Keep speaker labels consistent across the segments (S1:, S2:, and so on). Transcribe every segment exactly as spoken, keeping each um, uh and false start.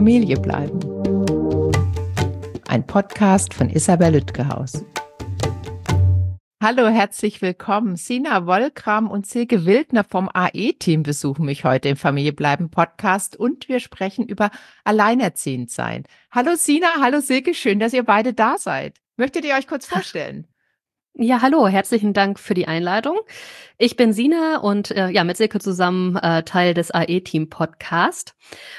S1: Familie bleiben. Ein Podcast von Isabel Lütgehaus. Hallo, herzlich willkommen. Sina Wollkram und Silke Wildner vom A E-Team besuchen mich heute im Familie bleiben Podcast und wir sprechen über Alleinerziehendsein. Hallo Sina, hallo Silke, schön, dass ihr beide da seid. Möchtet ihr euch kurz vorstellen?
S2: Ja, hallo, herzlichen Dank für die Einladung. Ich bin Sina und äh, ja, mit Silke zusammen äh, Teil des A E-Team-Podcast.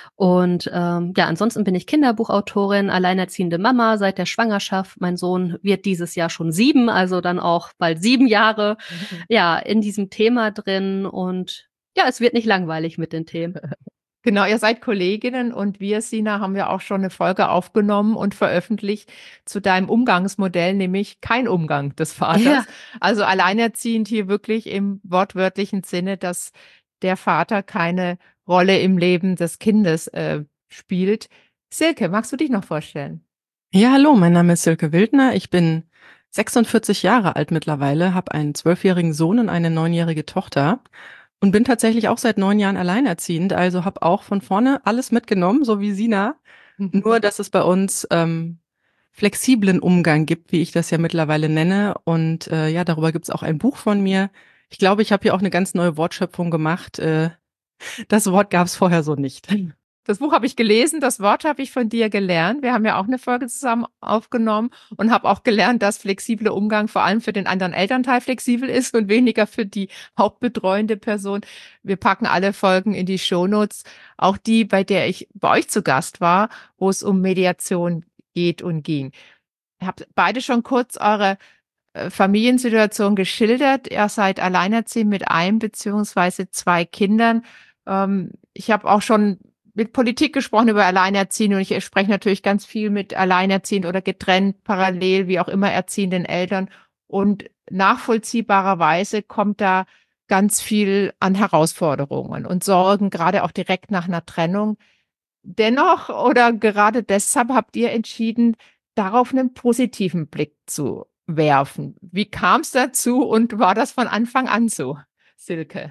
S2: Und ähm, ja, ansonsten bin ich Kinderbuchautorin, alleinerziehende Mama seit der Schwangerschaft. Mein Sohn wird dieses Jahr schon sieben, also dann auch bald sieben Jahre
S1: Mhm.
S2: ja in diesem Thema drin. Und ja, es wird nicht langweilig mit den Themen.
S1: Genau, ihr seid Kolleginnen und wir, Sina, haben ja auch schon eine Folge aufgenommen und veröffentlicht zu deinem Umgangsmodell, nämlich kein Umgang des Vaters.
S2: Ja.
S1: Also alleinerziehend hier wirklich im wortwörtlichen Sinne, dass der Vater keine Rolle im Leben des Kindes äh, spielt. Silke, magst du dich noch vorstellen?
S3: Ja, hallo, mein Name ist Silke Wildner. Ich bin sechsundvierzig Jahre alt mittlerweile, habe einen zwölfjährigen Sohn und eine neunjährige Tochter und bin tatsächlich auch seit neun Jahren alleinerziehend, also habe auch von vorne alles mitgenommen, so wie Sina. Nur, dass es bei uns ähm, flexiblen Umgang gibt, wie ich das ja mittlerweile nenne. Und äh, ja, darüber gibt es auch ein Buch von mir. Ich glaube, ich habe hier auch eine ganz neue Wortschöpfung gemacht. Äh, das Wort gab es vorher so nicht.
S1: Das Buch habe ich gelesen, das Wort habe ich von dir gelernt. Wir haben ja auch eine Folge zusammen aufgenommen und habe auch gelernt, dass flexibler Umgang vor allem für den anderen Elternteil flexibel ist und weniger für die hauptbetreuende Person. Wir packen alle Folgen in die Shownotes, auch die, bei der ich bei euch zu Gast war, wo es um Mediation geht und ging. Ihr habt beide schon kurz eure äh, Familiensituation geschildert. Ihr seid alleinerziehend mit einem beziehungsweise zwei Kindern. Ähm, ich habe auch schon mit Politik gesprochen über Alleinerziehende und ich spreche natürlich ganz viel mit alleinerziehend oder getrennt, parallel, wie auch immer erziehenden Eltern. Und nachvollziehbarerweise kommt da ganz viel an Herausforderungen und Sorgen, gerade auch direkt nach einer Trennung. Dennoch oder gerade deshalb habt ihr entschieden, darauf einen positiven Blick zu werfen. Wie kam es dazu und war das von Anfang an so, Silke?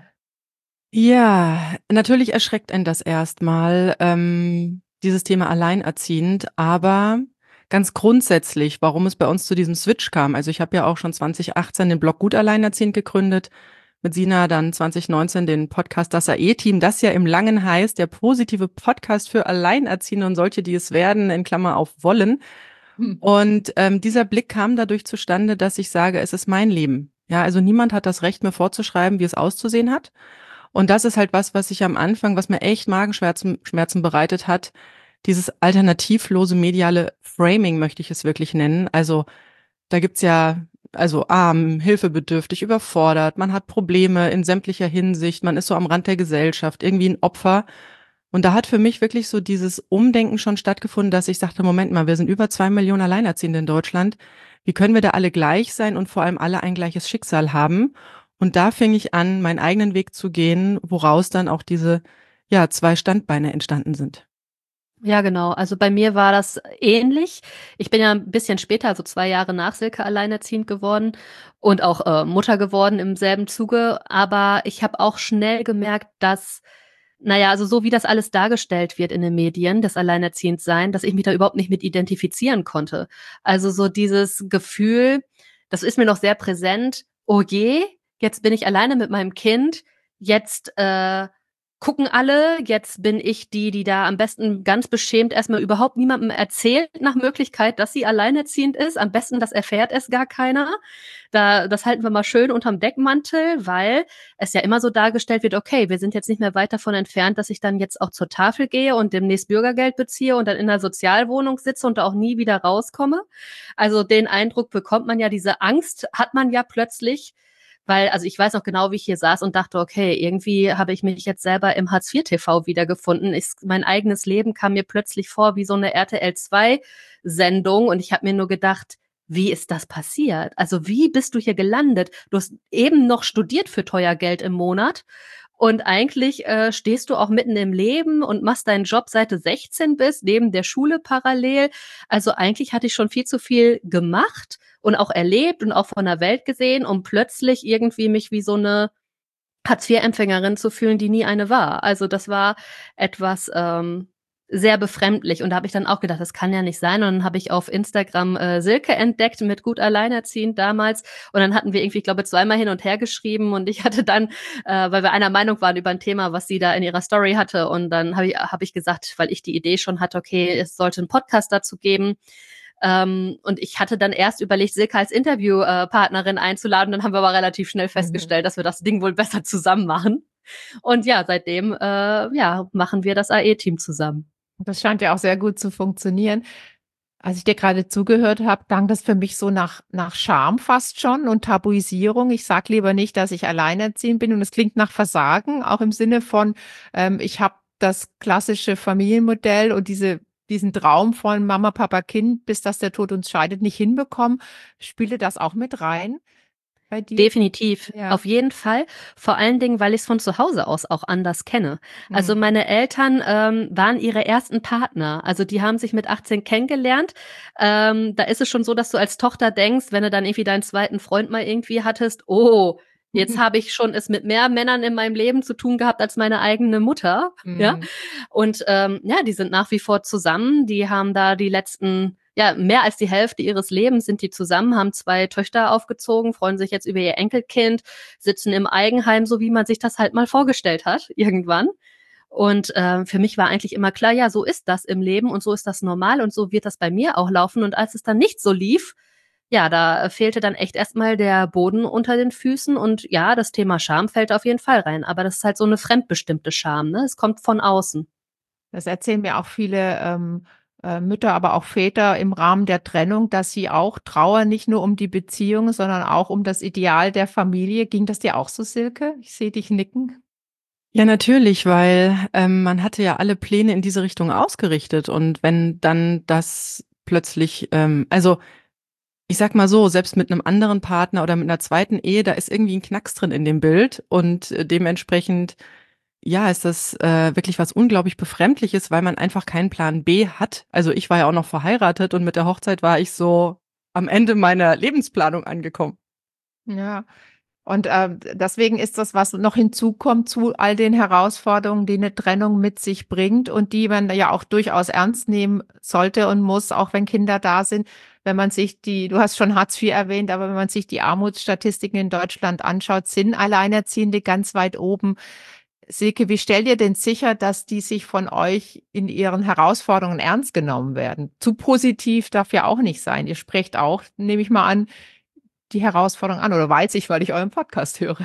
S3: Ja, natürlich erschreckt einen das erstmal, ähm, dieses Thema alleinerziehend, aber ganz grundsätzlich, warum es bei uns zu diesem Switch kam. Also ich habe ja auch schon zwanzig achtzehn den Blog Gut Alleinerziehend gegründet, mit Sina dann zwanzig neunzehn den Podcast Das A E-Team, das ja im Langen heißt, der positive Podcast für Alleinerziehende und solche, die es werden, in Klammer auf wollen.
S1: Hm.
S3: Und ähm, dieser Blick kam dadurch zustande, dass ich sage, es ist mein Leben. Ja, also niemand hat das Recht, mir vorzuschreiben, wie es auszusehen hat. Und das ist halt was, was ich am Anfang, was mir echt Magenschmerzen Schmerzen bereitet hat, dieses alternativlose mediale Framing möchte ich es wirklich nennen. Also da gibt's ja, also arm, hilfebedürftig, überfordert, man hat Probleme in sämtlicher Hinsicht, man ist so am Rand der Gesellschaft, irgendwie ein Opfer. Und da hat für mich wirklich so dieses Umdenken schon stattgefunden, dass ich sagte, Moment mal, wir sind über zwei Millionen Alleinerziehende in Deutschland. Wie können wir da alle gleich sein und vor allem alle ein gleiches Schicksal haben? Und da fing ich an, meinen eigenen Weg zu gehen, woraus dann auch diese, ja, zwei Standbeine entstanden sind.
S2: Ja, genau. Also bei mir war das ähnlich. Ich bin ja ein bisschen später, also zwei Jahre nach Silke alleinerziehend geworden und auch äh, Mutter geworden im selben Zuge. Aber ich habe auch schnell gemerkt, dass, naja, also so wie das alles dargestellt wird in den Medien, das Alleinerziehendsein, dass ich mich da überhaupt nicht mit identifizieren konnte. Also so dieses Gefühl, das ist mir noch sehr präsent. Oh je, jetzt bin ich alleine mit meinem Kind. Jetzt äh, gucken alle, jetzt bin ich die, die da am besten ganz beschämt erstmal überhaupt niemandem erzählt nach Möglichkeit, dass sie alleinerziehend ist. Am besten, das erfährt es gar keiner. Da, das halten wir mal schön unterm Deckmantel, weil es ja immer so dargestellt wird, okay, wir sind jetzt nicht mehr weit davon entfernt, dass ich dann jetzt auch zur Tafel gehe und demnächst Bürgergeld beziehe und dann in einer Sozialwohnung sitze und da auch nie wieder rauskomme. Also den Eindruck bekommt man ja, diese Angst hat man ja plötzlich. Weil, also ich weiß noch genau, wie ich hier saß und dachte, okay, irgendwie habe ich mich jetzt selber im Hartz vier T V wiedergefunden. Ich, mein eigenes Leben kam mir plötzlich vor wie so eine R T L zwei Sendung und ich habe mir nur gedacht, wie ist das passiert? Also wie bist du hier gelandet? Du hast eben noch studiert für teuer Geld im Monat und eigentlich äh, stehst du auch mitten im Leben und machst deinen Job seit du sechzehn bist, neben der Schule parallel. Also eigentlich hatte ich schon viel zu viel gemacht und auch erlebt und auch von der Welt gesehen, um plötzlich irgendwie mich wie so eine Hartz vier Empfängerin zu fühlen, die nie eine war. Also das war etwas, ähm, sehr befremdlich. Und da habe ich dann auch gedacht, das kann ja nicht sein. Und dann habe ich auf Instagram äh, Silke entdeckt mit Gut Alleinerziehend damals. Und dann hatten wir irgendwie, ich glaube, zweimal hin und her geschrieben. Und ich hatte dann, äh, weil wir einer Meinung waren über ein Thema, was sie da in ihrer Story hatte. Und dann habe ich, hab ich gesagt, weil ich die Idee schon hatte, okay, es sollte einen Podcast dazu geben. Ähm, und ich hatte dann erst überlegt, Silke als Interviewpartnerin einzuladen. Dann haben wir aber relativ schnell festgestellt, mhm. dass wir das Ding wohl besser zusammen machen. Und ja, seitdem äh, ja, machen wir das A E-Team zusammen.
S1: Das scheint ja auch sehr gut zu funktionieren. Als ich dir gerade zugehört habe, klang das für mich so nach, nach Scham fast schon und Tabuisierung. Ich sage lieber nicht, dass ich alleinerziehend bin und es klingt nach Versagen, auch im Sinne von, ähm, ich habe das klassische Familienmodell und diese, diesen Traum von Mama, Papa, Kind, bis dass der Tod uns scheidet, nicht hinbekommen. Spielte das auch mit rein? Bei dir?
S2: Definitiv,
S1: ja.
S2: Auf jeden Fall. Vor allen Dingen, weil ich es von zu Hause aus auch anders kenne. Mhm. Also meine Eltern ähm, waren ihre ersten Partner. Also die haben sich mit achtzehn kennengelernt. Ähm, da ist es schon so, dass du als Tochter denkst, wenn du dann irgendwie deinen zweiten Freund mal irgendwie hattest, oh, jetzt habe ich schon es mit mehr Männern in meinem Leben zu tun gehabt als meine eigene Mutter. Mhm. Ja. Und ähm, ja, die sind nach wie vor zusammen. Die haben da die letzten Ja, mehr als die Hälfte ihres Lebens sind die zusammen, haben zwei Töchter aufgezogen, freuen sich jetzt über ihr Enkelkind, sitzen im Eigenheim, so wie man sich das halt mal vorgestellt hat, irgendwann. Und äh, für mich war eigentlich immer klar, ja, so ist das im Leben und so ist das normal und so wird das bei mir auch laufen. Und als es dann nicht so lief, ja, da fehlte dann echt erstmal der Boden unter den Füßen. Und ja, das Thema Scham fällt auf jeden Fall rein. Aber das ist halt so eine fremdbestimmte Scham, ne? Es kommt von außen.
S1: Das erzählen mir auch viele ähm Mütter, aber auch Väter im Rahmen der Trennung, dass sie auch trauern, nicht nur um die Beziehung, sondern auch um das Ideal der Familie. Ging das dir auch so, Silke? Ich sehe dich nicken.
S3: Ja, natürlich, weil ähm, man hatte ja alle Pläne in diese Richtung ausgerichtet. Und wenn dann das plötzlich, ähm, also ich sag mal so, selbst mit einem anderen Partner oder mit einer zweiten Ehe, da ist irgendwie ein Knacks drin in dem Bild. Und äh, dementsprechend ja, ist das äh, wirklich was unglaublich Befremdliches, weil man einfach keinen Plan B hat. Also ich war ja auch noch verheiratet und mit der Hochzeit war ich so am Ende meiner Lebensplanung angekommen.
S1: Ja, und äh, deswegen ist das, was noch hinzukommt zu all den Herausforderungen, die eine Trennung mit sich bringt und die man ja auch durchaus ernst nehmen sollte und muss, auch wenn Kinder da sind. Wenn man sich die, du hast schon Hartz vier erwähnt, aber wenn man sich die Armutsstatistiken in Deutschland anschaut, sind Alleinerziehende ganz weit oben. Silke, wie stellt ihr denn sicher, dass die sich von euch in ihren Herausforderungen ernst genommen werden? Zu positiv darf ja auch nicht sein. Ihr sprecht auch, nehme ich mal an, die Herausforderung an, oder weiß ich, weil ich euren Podcast höre.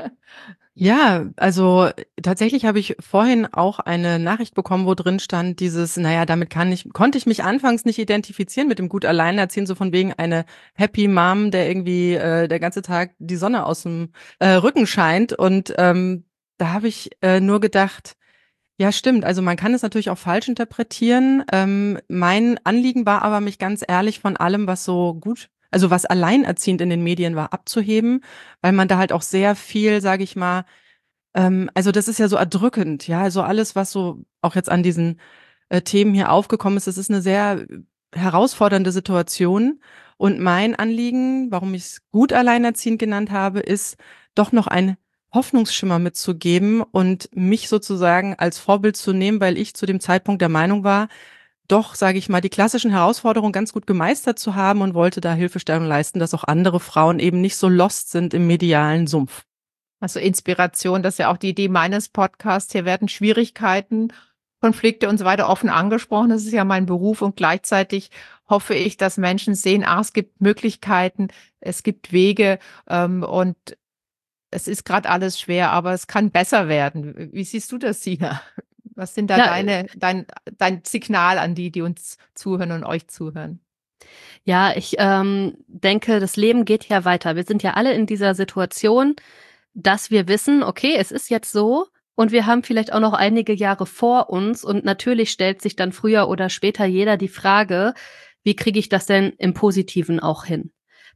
S3: Ja, also tatsächlich habe ich vorhin auch eine Nachricht bekommen, wo drin stand dieses, naja, damit kann ich, konnte ich mich anfangs nicht identifizieren mit dem gut Alleinerziehen, so von wegen eine Happy Mom, der irgendwie äh, der ganze Tag die Sonne aus dem äh, Rücken scheint. Und ähm, da habe ich äh, nur gedacht, ja, stimmt. Also man kann es natürlich auch falsch interpretieren. Ähm, mein Anliegen war aber, mich ganz ehrlich von allem, was so gut, also was alleinerziehend in den Medien war, abzuheben, weil man da halt auch sehr viel, sage ich mal, ähm, also das ist ja so erdrückend, ja, also alles, was so auch jetzt an diesen äh, Themen hier aufgekommen ist, das ist eine sehr herausfordernde Situation. Und mein Anliegen, warum ich es gut alleinerziehend genannt habe, ist doch noch ein Hoffnungsschimmer mitzugeben und mich sozusagen als Vorbild zu nehmen, weil ich zu dem Zeitpunkt der Meinung war, doch, sage ich mal, die klassischen Herausforderungen ganz gut gemeistert zu haben und wollte da Hilfestellung leisten, dass auch andere Frauen eben nicht so lost sind im medialen Sumpf.
S1: Also Inspiration, das ist ja auch die Idee meines Podcasts. Hier werden Schwierigkeiten, Konflikte und so weiter offen angesprochen. Das ist ja mein Beruf und gleichzeitig hoffe ich, dass Menschen sehen, ah, es gibt Möglichkeiten, es gibt Wege ähm, und es ist gerade alles schwer, aber es kann besser werden. Wie siehst du das, Sina? Was sind da
S2: Ja,
S1: deine, dein, dein Signal an die, die uns zuhören und euch zuhören?
S2: Ja, ich ähm, denke, das Leben geht ja weiter. Wir sind ja alle in dieser Situation, dass wir wissen, okay, es ist jetzt so und wir haben vielleicht auch noch einige Jahre vor uns und natürlich stellt sich dann früher oder später jeder die Frage, wie kriege ich das denn im Positiven auch hin?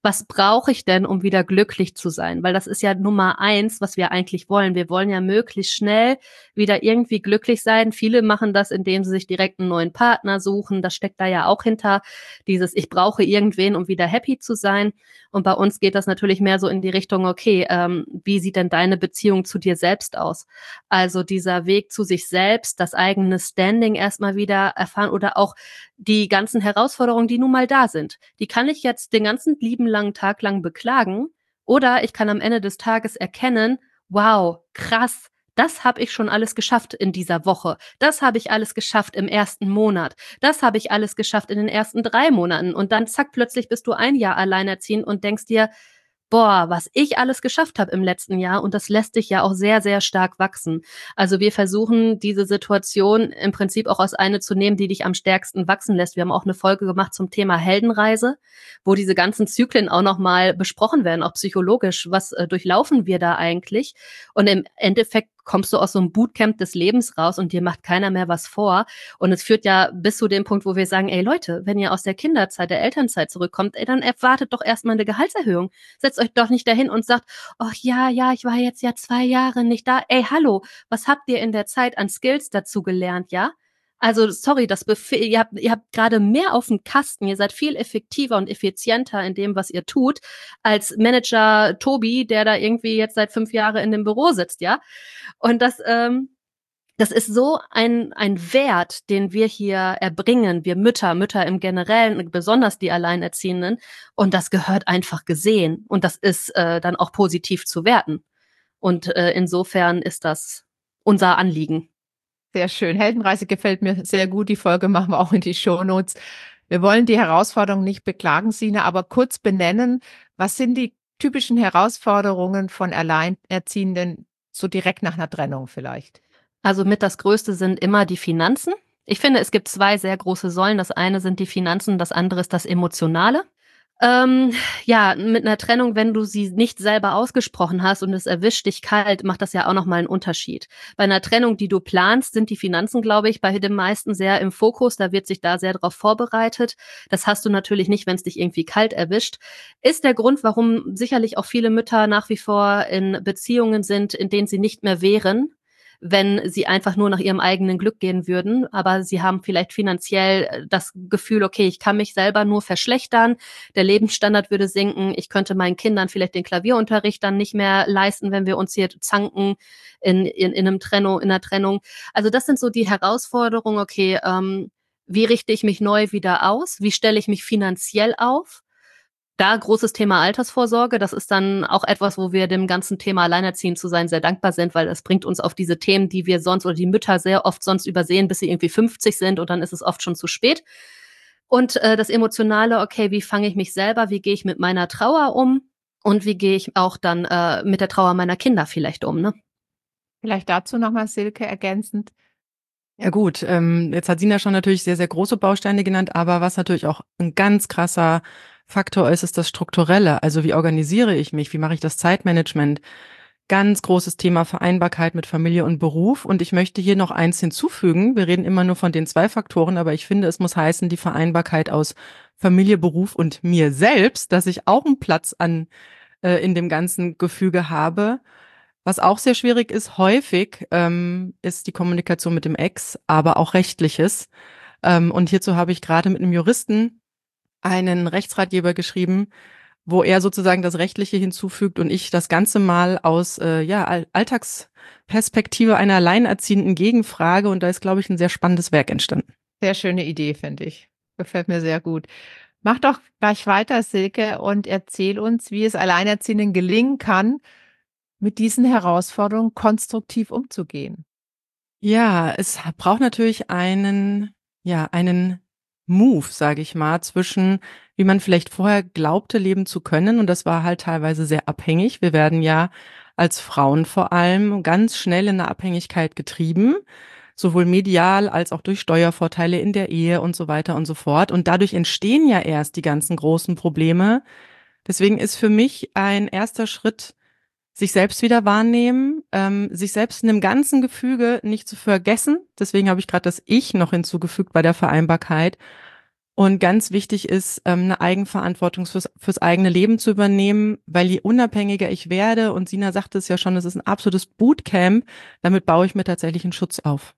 S2: Was brauche ich denn, um wieder glücklich zu sein? Weil das ist ja Nummer eins, was wir eigentlich wollen. Wir wollen ja möglichst schnell wieder irgendwie glücklich sein. Viele machen das, indem sie sich direkt einen neuen Partner suchen. Das steckt da ja auch hinter. Dieses, ich brauche irgendwen, um wieder happy zu sein. Und bei uns geht das natürlich mehr so in die Richtung, okay, ähm, wie sieht denn deine Beziehung zu dir selbst aus? Also dieser Weg zu sich selbst, das eigene Standing erstmal wieder erfahren oder auch die ganzen Herausforderungen, die nun mal da sind. Die kann ich jetzt den ganzen lieben langen Tag lang beklagen oder ich kann am Ende des Tages erkennen, wow, krass, das habe ich schon alles geschafft in dieser Woche. Das habe ich alles geschafft im ersten Monat. Das habe ich alles geschafft in den ersten drei Monaten. Und dann zack, plötzlich bist du ein Jahr alleinerziehend und denkst dir, boah, was ich alles geschafft habe im letzten Jahr und das lässt dich ja auch sehr, sehr stark wachsen. Also wir versuchen, diese Situation im Prinzip auch als eine zu nehmen, die dich am stärksten wachsen lässt. Wir haben auch eine Folge gemacht zum Thema Heldenreise, wo diese ganzen Zyklen auch nochmal besprochen werden, auch psychologisch. Was äh, durchlaufen wir da eigentlich? Und im Endeffekt kommst du aus so einem Bootcamp des Lebens raus und dir macht keiner mehr was vor. Und es führt ja bis zu dem Punkt, wo wir sagen, ey Leute, wenn ihr aus der Kinderzeit, der Elternzeit zurückkommt, ey, dann erwartet doch erstmal eine Gehaltserhöhung. Setzt euch doch nicht dahin und sagt, ach ja, ja, ich war jetzt ja zwei Jahre nicht da. Ey, hallo, was habt ihr in der Zeit an Skills dazu gelernt, ja? Also, sorry, das Bef- ihr habt, ihr habt gerade mehr auf dem Kasten. Ihr seid viel effektiver und effizienter in dem, was ihr tut, als Manager Tobi, der da irgendwie jetzt seit fünf Jahren in dem Büro sitzt, ja? Und das, ähm, das ist so ein, ein Wert, den wir hier erbringen, wir Mütter, Mütter im Generellen, besonders die Alleinerziehenden. Und das gehört einfach gesehen. Und das ist äh, dann auch positiv zu werten. Und äh, insofern ist das unser Anliegen.
S1: Sehr schön. Heldenreise gefällt mir sehr gut. Die Folge machen wir auch in die Shownotes. Wir wollen die Herausforderungen nicht beklagen, Sina, aber kurz benennen, was sind die typischen Herausforderungen von Alleinerziehenden so direkt nach einer Trennung vielleicht?
S2: Also mit das Größte sind immer die Finanzen. Ich finde, es gibt zwei sehr große Säulen. Das eine sind die Finanzen, das andere ist das Emotionale. Ähm, ja, mit einer Trennung, wenn du sie nicht selber ausgesprochen hast und es erwischt dich kalt, macht das ja auch nochmal einen Unterschied. Bei einer Trennung, die du planst, sind die Finanzen, glaube ich, bei den meisten sehr im Fokus. Da wird sich da sehr darauf vorbereitet. Das hast du natürlich nicht, wenn es dich irgendwie kalt erwischt. Ist der Grund, warum sicherlich auch viele Mütter nach wie vor in Beziehungen sind, in denen sie nicht mehr wären, wenn sie einfach nur nach ihrem eigenen Glück gehen würden. Aber sie haben vielleicht finanziell das Gefühl, okay, ich kann mich selber nur verschlechtern, der Lebensstandard würde sinken, ich könnte meinen Kindern vielleicht den Klavierunterricht dann nicht mehr leisten, wenn wir uns hier zanken in, in, in, einem Trennung, in einer Trennung. Also das sind so die Herausforderungen, okay, ähm, wie richte ich mich neu wieder aus? Wie stelle ich mich finanziell auf? Da großes Thema Altersvorsorge, das ist dann auch etwas, wo wir dem ganzen Thema Alleinerziehend zu sein sehr dankbar sind, weil es bringt uns auf diese Themen, die wir sonst oder die Mütter sehr oft sonst übersehen, bis sie irgendwie fünfzig sind und dann ist es oft schon zu spät. Und äh, das Emotionale, okay, wie fange ich mich selber, wie gehe ich mit meiner Trauer um und wie gehe ich auch dann äh, mit der Trauer meiner Kinder vielleicht um, ne?
S1: Vielleicht dazu nochmal, Silke, ergänzend.
S3: Ja gut, ähm, jetzt hat Sina schon natürlich sehr, sehr große Bausteine genannt, aber was natürlich auch ein ganz krasser Faktor ist, ist das Strukturelle. Also wie organisiere ich mich? Wie mache ich das Zeitmanagement? Ganz großes Thema Vereinbarkeit mit Familie und Beruf. Und ich möchte hier noch eins hinzufügen. Wir reden immer nur von den zwei Faktoren, aber ich finde, es muss heißen, die Vereinbarkeit aus Familie, Beruf und mir selbst, dass ich auch einen Platz an äh, in dem ganzen Gefüge habe. Was auch sehr schwierig ist, häufig, ähm, ist die Kommunikation mit dem Ex, aber auch Rechtliches. Ähm, und hierzu habe ich gerade mit einem Juristen einen Rechtsratgeber geschrieben, wo er sozusagen das Rechtliche hinzufügt und ich das Ganze mal aus äh, ja, All- Alltagsperspektive einer Alleinerziehenden gegenfrage. Und da ist, glaube ich, ein sehr spannendes Werk entstanden.
S1: Sehr schöne Idee, finde ich. Gefällt mir sehr gut. Mach doch gleich weiter, Silke, und erzähl uns, wie es Alleinerziehenden gelingen kann, mit diesen Herausforderungen konstruktiv umzugehen.
S3: Ja, es braucht natürlich einen, ja, einen Move, sage ich mal, zwischen, wie man vielleicht vorher glaubte, leben zu können. Und das war halt teilweise sehr abhängig. Wir werden ja als Frauen vor allem ganz schnell in eine Abhängigkeit getrieben, sowohl medial als auch durch Steuervorteile in der Ehe und so weiter und so fort. Und dadurch entstehen ja erst die ganzen großen Probleme. Deswegen ist für mich ein erster Schritt, sich selbst wieder wahrnehmen, ähm, sich selbst in dem ganzen Gefüge nicht zu vergessen. Deswegen habe ich gerade das Ich noch hinzugefügt bei der Vereinbarkeit. Und ganz wichtig ist, ähm, eine Eigenverantwortung fürs, fürs eigene Leben zu übernehmen, weil je unabhängiger ich werde, und Sina sagte es ja schon, es ist ein absolutes Bootcamp, damit baue ich mir tatsächlich einen Schutz auf.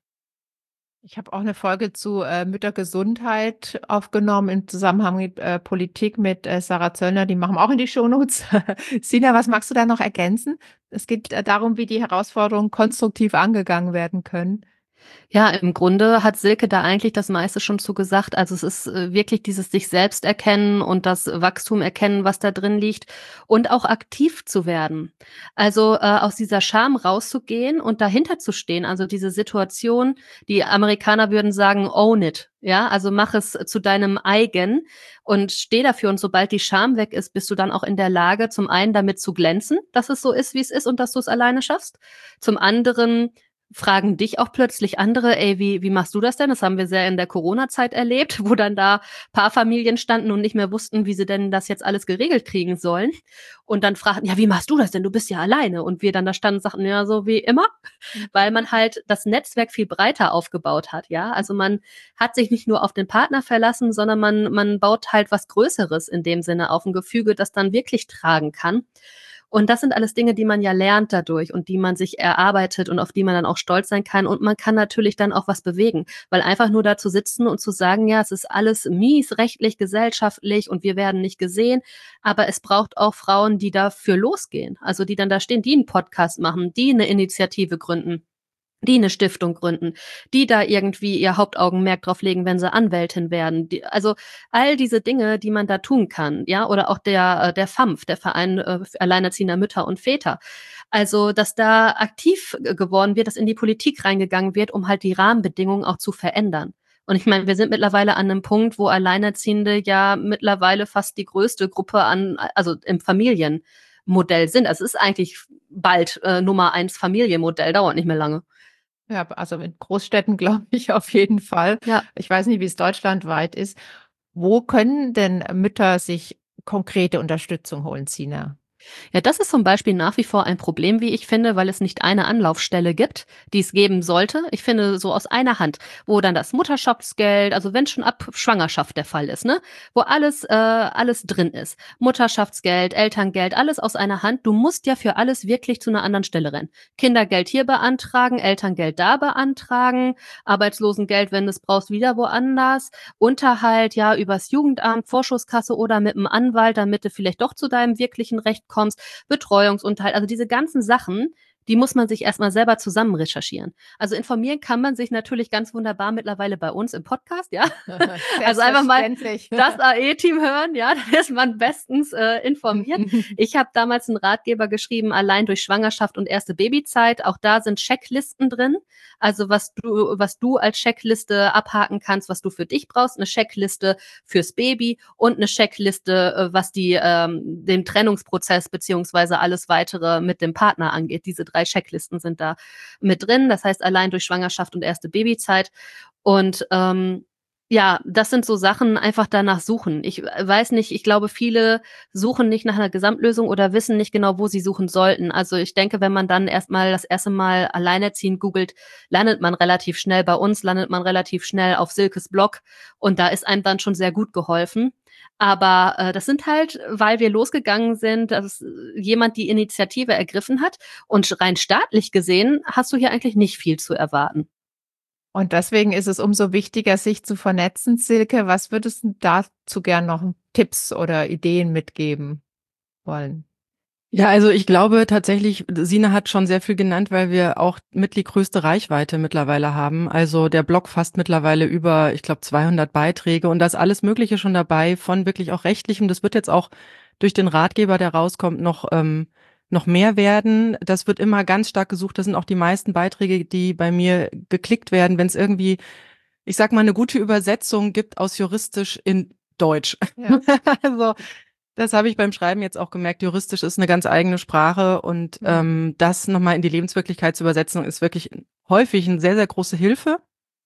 S1: Ich habe auch eine Folge zu äh, Müttergesundheit aufgenommen im Zusammenhang mit äh, Politik mit äh, Sarah Zöllner. Die machen wir auch in die Shownotes. Sina, was magst du da noch ergänzen? Es geht äh, darum, wie die Herausforderungen konstruktiv angegangen werden können.
S2: Ja, im Grunde hat Silke da eigentlich das meiste schon zu gesagt. Also es ist äh, wirklich dieses sich selbst erkennen und das Wachstum erkennen, was da drin liegt und auch aktiv zu werden. Also äh, aus dieser Scham rauszugehen und dahinter zu stehen. Also diese Situation, die Amerikaner würden sagen, own it. Ja, also mach es zu deinem eigen und steh dafür. Und sobald die Scham weg ist, bist du dann auch in der Lage, zum einen damit zu glänzen, dass es so ist, wie es ist und dass du es alleine schaffst. Zum anderen fragen dich auch plötzlich andere, ey, wie, wie machst du das denn? Das haben wir sehr in der Corona-Zeit erlebt, wo dann da Paarfamilien standen und nicht mehr wussten, wie sie denn das jetzt alles geregelt kriegen sollen. Und dann fragten, ja, wie machst du das denn? Du bist ja alleine. Und wir dann da standen und sagten, ja, so wie immer, weil man halt das Netzwerk viel breiter aufgebaut hat, ja. Also man hat sich nicht nur auf den Partner verlassen, sondern man, man baut halt was Größeres in dem Sinne auf, ein Gefüge, das dann wirklich tragen kann. Und das sind alles Dinge, die man ja lernt dadurch und die man sich erarbeitet und auf die man dann auch stolz sein kann. Und man kann natürlich dann auch was bewegen, weil einfach nur da zu sitzen und zu sagen, ja, es ist alles mies, rechtlich, gesellschaftlich und wir werden nicht gesehen. Aber es braucht auch Frauen, die dafür losgehen. Also die dann da stehen, die einen Podcast machen, die eine Initiative gründen, die eine Stiftung gründen, die da irgendwie ihr Hauptaugenmerk drauf legen, wenn sie Anwältin werden. Die, also all diese Dinge, die man da tun kann, ja, oder auch der äh, der F A M F, der Verein äh, für alleinerziehender Mütter und Väter. Also, dass da aktiv geworden wird, dass in die Politik reingegangen wird, um halt die Rahmenbedingungen auch zu verändern. Und ich meine, wir sind mittlerweile an einem Punkt, wo Alleinerziehende ja mittlerweile fast die größte Gruppe an, also im Familienmodell sind. Also es ist eigentlich bald äh, Nummer eins Familienmodell, dauert nicht mehr lange.
S1: Ja, also in Großstädten glaube ich auf jeden Fall.
S2: Ja.
S1: Ich weiß nicht, wie es deutschlandweit ist. Wo können denn Mütter sich konkrete Unterstützung holen, Sina?
S2: Ja, das ist zum Beispiel nach wie vor ein Problem, wie ich finde, weil es nicht eine Anlaufstelle gibt, die es geben sollte. Ich finde, so aus einer Hand, wo dann das Mutterschaftsgeld, also wenn schon ab Schwangerschaft der Fall ist, ne, wo alles, äh, alles drin ist. Mutterschaftsgeld, Elterngeld, alles aus einer Hand. Du musst ja für alles wirklich zu einer anderen Stelle rennen. Kindergeld hier beantragen, Elterngeld da beantragen, Arbeitslosengeld, wenn du es brauchst, wieder woanders. Unterhalt, ja, übers Jugendamt, Vorschusskasse oder mit einem Anwalt, damit du vielleicht doch zu deinem wirklichen Recht kommst, Betreuungsunterhalt, also diese ganzen Sachen, die muss man sich erstmal selber zusammen recherchieren. Also informieren kann man sich natürlich ganz wunderbar mittlerweile bei uns im Podcast, ja. Also einfach mal das A E-Team hören, ja, dann ist man bestens äh, informiert. Ich habe damals einen Ratgeber geschrieben, allein durch Schwangerschaft und erste Babyzeit. Auch da sind Checklisten drin. Also was du, was du als Checkliste abhaken kannst, was du für dich brauchst, eine Checkliste fürs Baby und eine Checkliste, äh, was die ähm, den Trennungsprozess beziehungsweise alles weitere mit dem Partner angeht. Diese drei Checklisten sind da mit drin. Das heißt, allein durch Schwangerschaft und erste Babyzeit. Und ähm, ja, das sind so Sachen, einfach danach suchen. Ich weiß nicht, ich glaube, viele suchen nicht nach einer Gesamtlösung oder wissen nicht genau, wo sie suchen sollten. Also ich denke, wenn man dann erstmal das erste Mal alleinerziehend googelt, landet man relativ schnell bei uns, landet man relativ schnell auf Silkes Blog und da ist einem dann schon sehr gut geholfen. Aber äh, das sind halt, weil wir losgegangen sind, dass jemand die Initiative ergriffen hat und rein staatlich gesehen hast du hier eigentlich nicht viel zu erwarten.
S1: Und deswegen ist es umso wichtiger, sich zu vernetzen. Silke, was würdest du dazu gern noch Tipps oder Ideen mitgeben wollen?
S3: Ja, also ich glaube tatsächlich, Sina hat schon sehr viel genannt, weil wir auch mit die größte Reichweite mittlerweile haben. Also der Blog fasst mittlerweile über, ich glaube, zweihundert Beiträge und da ist alles Mögliche schon dabei, von wirklich auch rechtlichem. Das wird jetzt auch durch den Ratgeber, der rauskommt, noch ähm, noch mehr werden. Das wird immer ganz stark gesucht. Das sind auch die meisten Beiträge, die bei mir geklickt werden, wenn es irgendwie, ich sag mal, eine gute Übersetzung gibt aus juristisch in Deutsch. Ja. Also das habe ich beim Schreiben jetzt auch gemerkt. Juristisch ist eine ganz eigene Sprache und mhm. ähm, das nochmal in die Lebenswirklichkeit zu übersetzen, ist wirklich häufig eine sehr, sehr große Hilfe.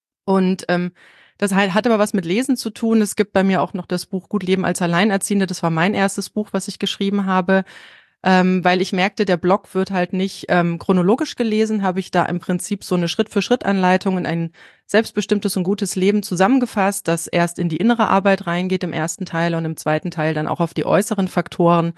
S3: Und ähm, das hat aber was mit Lesen zu tun. Es gibt bei mir auch noch das Buch Gut Leben als Alleinerziehende. Das war mein erstes Buch, was ich geschrieben habe. Ähm, weil ich merkte, der Blog wird halt nicht ähm, chronologisch gelesen, habe ich da im Prinzip so eine Schritt-für-Schritt-Anleitung in ein selbstbestimmtes und gutes Leben zusammengefasst, das erst in die innere Arbeit reingeht im ersten Teil und im zweiten Teil dann auch auf die äußeren Faktoren.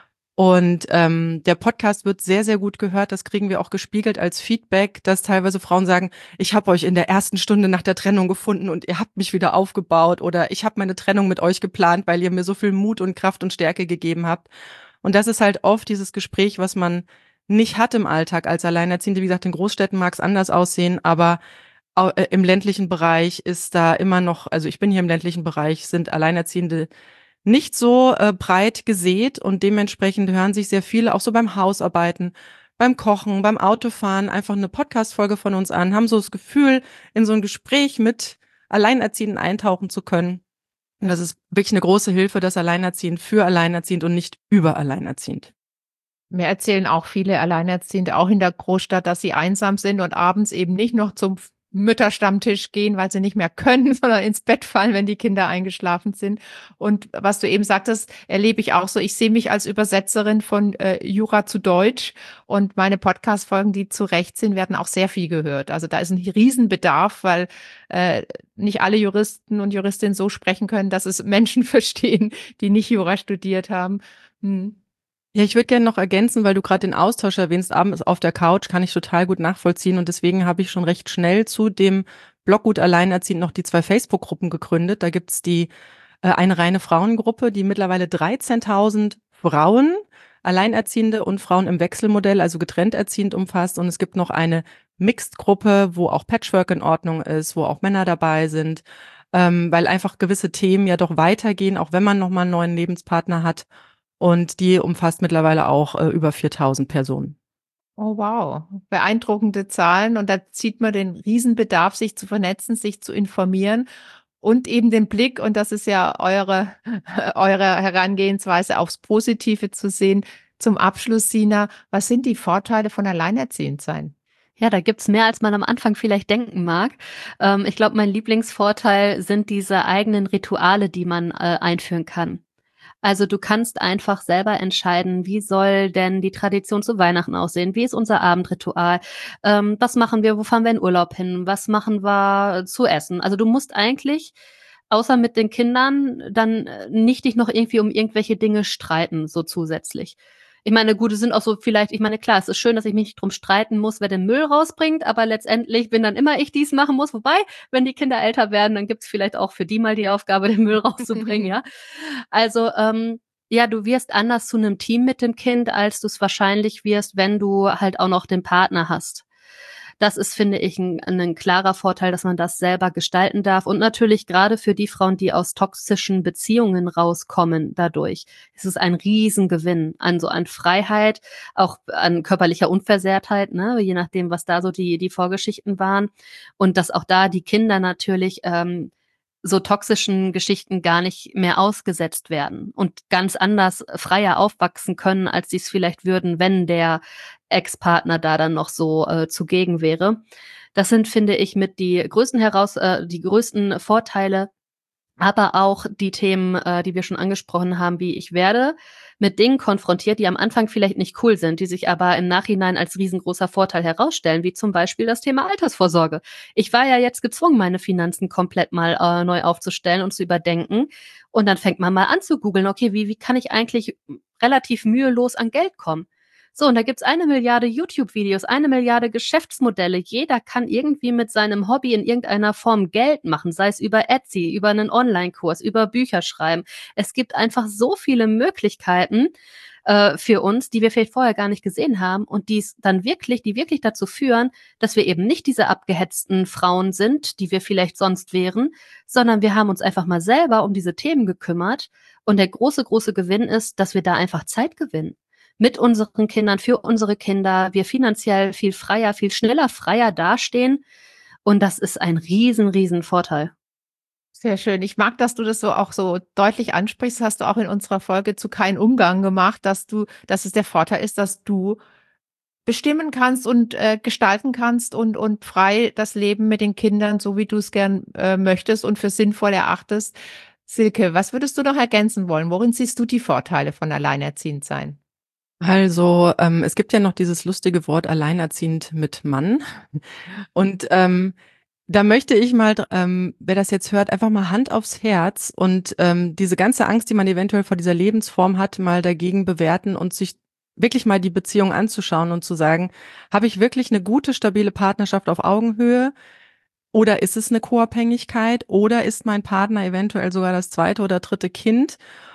S3: Und ähm, der Podcast wird sehr, sehr gut gehört. Das kriegen wir auch gespiegelt als Feedback, dass teilweise Frauen sagen, ich habe euch in der ersten Stunde nach der Trennung gefunden und ihr habt mich wieder aufgebaut oder ich habe meine Trennung mit euch geplant, weil ihr mir so viel Mut und Kraft und Stärke gegeben habt. Und das ist halt oft dieses Gespräch, was man nicht hat im Alltag als Alleinerziehende. Wie gesagt, in Großstädten mag es anders aussehen, aber au- äh, im ländlichen Bereich ist da immer noch, also ich bin hier im ländlichen Bereich, sind Alleinerziehende nicht so äh, breit gesät und dementsprechend hören sich sehr viele auch so beim Hausarbeiten, beim Kochen, beim Autofahren einfach eine Podcast-Folge von uns an, haben so das Gefühl, in so ein Gespräch mit Alleinerziehenden eintauchen zu können. Und das ist wirklich eine große Hilfe, das Alleinerziehend für Alleinerziehend und nicht über Alleinerziehend.
S1: Mir erzählen auch viele Alleinerziehende, auch in der Großstadt, dass sie einsam sind und abends eben nicht noch zum Mütterstammtisch gehen, weil sie nicht mehr können, sondern ins Bett fallen, wenn die Kinder eingeschlafen sind. Und was du eben sagtest, erlebe ich auch so. Ich sehe mich als Übersetzerin von äh, Jura zu Deutsch und meine Podcast-Folgen, die zu Recht sind, werden auch sehr viel gehört. Also da ist ein Riesenbedarf, weil äh, nicht alle Juristen und Juristinnen so sprechen können, dass es Menschen verstehen, die nicht Jura studiert haben. Hm.
S3: Ja, ich würde gerne noch ergänzen, weil du gerade den Austausch erwähnst, abends auf der Couch, kann ich total gut nachvollziehen und deswegen habe ich schon recht schnell zu dem Blog Gut Alleinerziehend noch die zwei Facebook-Gruppen gegründet. Da gibt's die äh, eine reine Frauengruppe, die mittlerweile dreizehntausend Frauen, Alleinerziehende und Frauen im Wechselmodell, also getrennt erziehend umfasst und es gibt noch eine Mixed-Gruppe, wo auch Patchwork in Ordnung ist, wo auch Männer dabei sind, ähm, weil einfach gewisse Themen ja doch weitergehen, auch wenn man nochmal einen neuen Lebenspartner hat. Und die umfasst mittlerweile auch äh, über viertausend Personen.
S1: Oh wow, beeindruckende Zahlen. Und da sieht man den Riesenbedarf, sich zu vernetzen, sich zu informieren und eben den Blick, und das ist ja eure, eure Herangehensweise, aufs Positive zu sehen. Zum Abschluss, Sina, was sind die Vorteile von Alleinerziehendsein?
S2: Ja, da gibt's mehr, als man am Anfang vielleicht denken mag. Ähm, ich glaube, mein Lieblingsvorteil sind diese eigenen Rituale, die man äh, einführen kann. Also du kannst einfach selber entscheiden, wie soll denn die Tradition zu Weihnachten aussehen? Wie ist unser Abendritual? Ähm, was machen wir? Wo fahren wir in Urlaub hin? Was machen wir zu essen? Also du musst eigentlich, außer mit den Kindern, dann äh, nicht dich noch irgendwie um irgendwelche Dinge streiten, so zusätzlich. Ich meine, gut, es sind auch so vielleicht, ich meine, klar, es ist schön, dass ich mich nicht drum streiten muss, wer den Müll rausbringt, aber letztendlich bin dann immer ich, die es machen muss. Wobei, wenn die Kinder älter werden, dann gibt's vielleicht auch für die mal die Aufgabe, den Müll rauszubringen, ja. Also, ähm, ja, du wirst anders zu einem Team mit dem Kind, als du es wahrscheinlich wirst, wenn du halt auch noch den Partner hast. Das ist, finde ich, ein, ein klarer Vorteil, dass man das selber gestalten darf. Und natürlich gerade für die Frauen, die aus toxischen Beziehungen rauskommen dadurch, ist es ein Riesengewinn an so an Freiheit, auch an körperlicher Unversehrtheit, ne, je nachdem, was da so die, die Vorgeschichten waren. Und dass auch da die Kinder natürlich ähm, so toxischen Geschichten gar nicht mehr ausgesetzt werden und ganz anders freier aufwachsen können, als sie es vielleicht würden, wenn der Ex-Partner da dann noch so äh, zugegen wäre. Das sind, finde ich, mit die größten heraus, äh, die größten Vorteile, aber auch die Themen, äh, die wir schon angesprochen haben, wie ich werde mit Dingen konfrontiert, die am Anfang vielleicht nicht cool sind, die sich aber im Nachhinein als riesengroßer Vorteil herausstellen, wie zum Beispiel das Thema Altersvorsorge. Ich war ja jetzt gezwungen, meine Finanzen komplett mal äh, neu aufzustellen und zu überdenken. Und dann fängt man mal an zu googeln, okay, wie, wie kann ich eigentlich relativ mühelos an Geld kommen? So, und da gibt's eine Milliarde YouTube-Videos, eine Milliarde Geschäftsmodelle. Jeder kann irgendwie mit seinem Hobby in irgendeiner Form Geld machen, sei es über Etsy, über einen Online-Kurs, über Bücher schreiben. Es gibt einfach so viele Möglichkeiten äh, für uns, die wir vielleicht vorher gar nicht gesehen haben und die es dann wirklich, die wirklich dazu führen, dass wir eben nicht diese abgehetzten Frauen sind, die wir vielleicht sonst wären, sondern wir haben uns einfach mal selber um diese Themen gekümmert. Und der große, große Gewinn ist, dass wir da einfach Zeit gewinnen mit unseren Kindern, für unsere Kinder, wir finanziell viel freier, viel schneller, freier dastehen. Und das ist ein riesen, riesen Vorteil.
S1: Sehr schön. Ich mag, dass du das so auch so deutlich ansprichst. Hast du auch in unserer Folge zu Kein Umgang gemacht, dass du, dass es der Vorteil ist, dass du bestimmen kannst und äh, gestalten kannst und und frei das Leben mit den Kindern, so wie du es gern äh, möchtest und für sinnvoll erachtest. Silke, was würdest du noch ergänzen wollen? Worin siehst du die Vorteile von Alleinerziehend sein?
S3: Also, ähm, es gibt ja noch dieses lustige Wort alleinerziehend mit Mann. Und ähm, da möchte ich mal, ähm, wer das jetzt hört, einfach mal Hand aufs Herz und ähm, diese ganze Angst, die man eventuell vor dieser Lebensform hat, mal dagegen bewerten und sich wirklich mal die Beziehung anzuschauen und zu sagen, habe ich wirklich eine gute, stabile Partnerschaft auf Augenhöhe? Oder ist es eine Co-Abhängigkeit? Oder ist mein Partner eventuell sogar das zweite oder dritte Kind?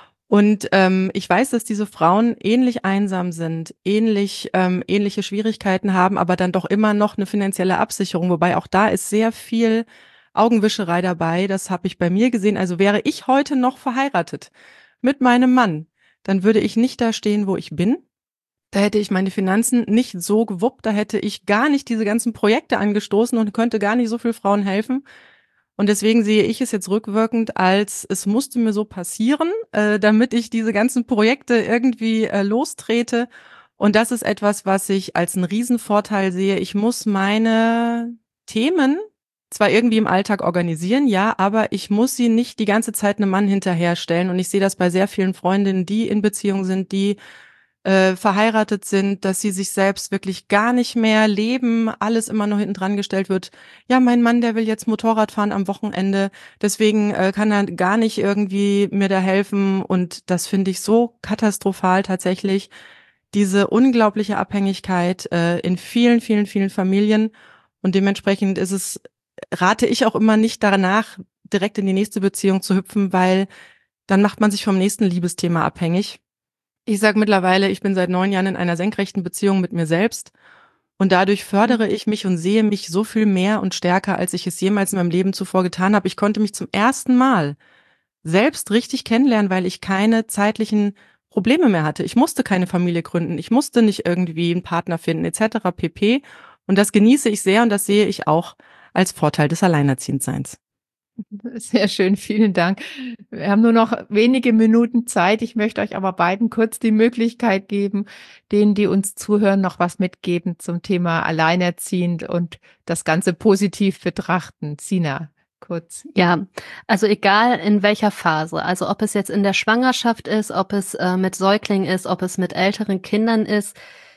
S3: Und ähm, ich weiß, dass diese Frauen ähnlich einsam sind, ähnlich ähm, ähnliche Schwierigkeiten haben, aber dann doch immer noch eine finanzielle Absicherung. Wobei auch da ist sehr viel Augenwischerei dabei. Das habe ich bei mir gesehen. Also wäre ich heute noch verheiratet mit meinem Mann, dann würde ich nicht da stehen, wo ich bin. Da hätte ich meine Finanzen nicht so gewuppt, da hätte ich gar nicht diese ganzen Projekte angestoßen und könnte gar nicht so viel Frauen helfen. Und deswegen sehe ich es jetzt rückwirkend als, es musste mir so passieren, äh, damit ich diese ganzen Projekte irgendwie äh, lostrete. Und das ist etwas, was ich als einen Riesenvorteil sehe. Ich muss meine Themen zwar irgendwie im Alltag organisieren, ja, aber ich muss sie nicht die ganze Zeit einem Mann hinterherstellen. Und ich sehe das bei sehr vielen Freundinnen, die in Beziehung sind, die äh, verheiratet sind, dass sie sich selbst wirklich gar nicht mehr leben, alles immer nur hinten dran gestellt wird. Ja, mein Mann, der will jetzt Motorrad fahren am Wochenende, deswegen äh, kann er gar nicht irgendwie mir da helfen und das finde ich so katastrophal tatsächlich, diese unglaubliche Abhängigkeit äh, in vielen, vielen, vielen Familien und dementsprechend ist es, rate ich auch immer nicht danach, direkt in die nächste Beziehung zu hüpfen, weil dann macht man sich vom nächsten Liebesthema abhängig. Ich sage mittlerweile, ich bin seit neun Jahren in einer senkrechten Beziehung mit mir selbst und dadurch fördere ich mich und sehe mich so viel mehr und stärker, als ich es jemals in meinem Leben zuvor getan habe. Ich konnte mich zum ersten Mal selbst richtig kennenlernen, weil ich keine zeitlichen Probleme mehr hatte. Ich musste keine Familie gründen, ich musste nicht irgendwie einen Partner finden et cetera pp. Und das genieße ich sehr und das sehe ich auch als Vorteil des Alleinerziehendseins.
S1: Sehr schön, vielen Dank. Wir haben nur noch wenige Minuten Zeit. Ich möchte euch aber beiden kurz die Möglichkeit geben, denen, die uns zuhören, noch was mitgeben zum Thema Alleinerziehend und das Ganze positiv betrachten. Sina, kurz.
S2: Ja, also egal in welcher Phase, also ob es jetzt in der Schwangerschaft ist, ob es äh, mit Säuglingen ist, ob es mit älteren Kindern ist,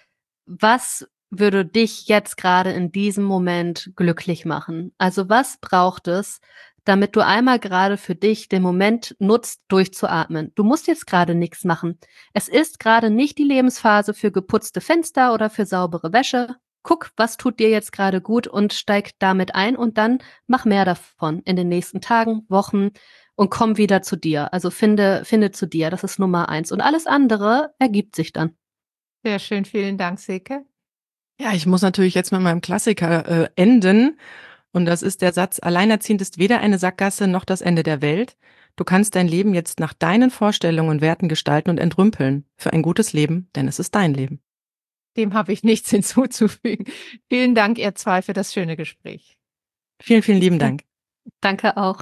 S2: was würde dich jetzt gerade in diesem Moment glücklich machen? Also was braucht es, damit du einmal gerade für dich den Moment nutzt, durchzuatmen? Du musst jetzt gerade nichts machen. Es ist gerade nicht die Lebensphase für geputzte Fenster oder für saubere Wäsche. Guck, was tut dir jetzt gerade gut und steig damit ein und dann mach mehr davon in den nächsten Tagen, Wochen und komm wieder zu dir. Also finde, finde zu dir. Das ist Nummer eins. Und alles andere ergibt sich dann.
S1: Sehr schön, vielen Dank, Silke.
S3: Ja, ich muss natürlich jetzt mit meinem Klassiker äh, enden. Und das ist der Satz, alleinerziehend ist weder eine Sackgasse noch das Ende der Welt. Du kannst dein Leben jetzt nach deinen Vorstellungen und Werten gestalten und entrümpeln. Für ein gutes Leben, denn es ist dein Leben.
S1: Dem habe ich nichts hinzuzufügen. Vielen Dank, ihr zwei, für das schöne Gespräch.
S3: Vielen, vielen lieben Dank.
S2: Danke auch.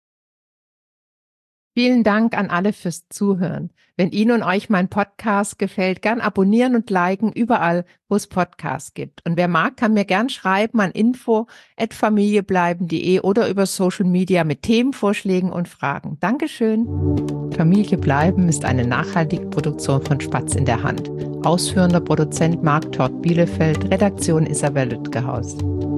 S1: Vielen Dank an alle fürs Zuhören. Wenn Ihnen und euch mein Podcast gefällt, gern abonnieren und liken überall, wo es Podcasts gibt. Und wer mag, kann mir gern schreiben an info at familiebleiben punkt de oder über Social Media mit Themenvorschlägen und Fragen. Dankeschön. Familie bleiben ist eine nachhaltige Produktion von Spatz in der Hand. Ausführender Produzent Marc Tort Bielefeld, Redaktion Isabel Lütgehaus.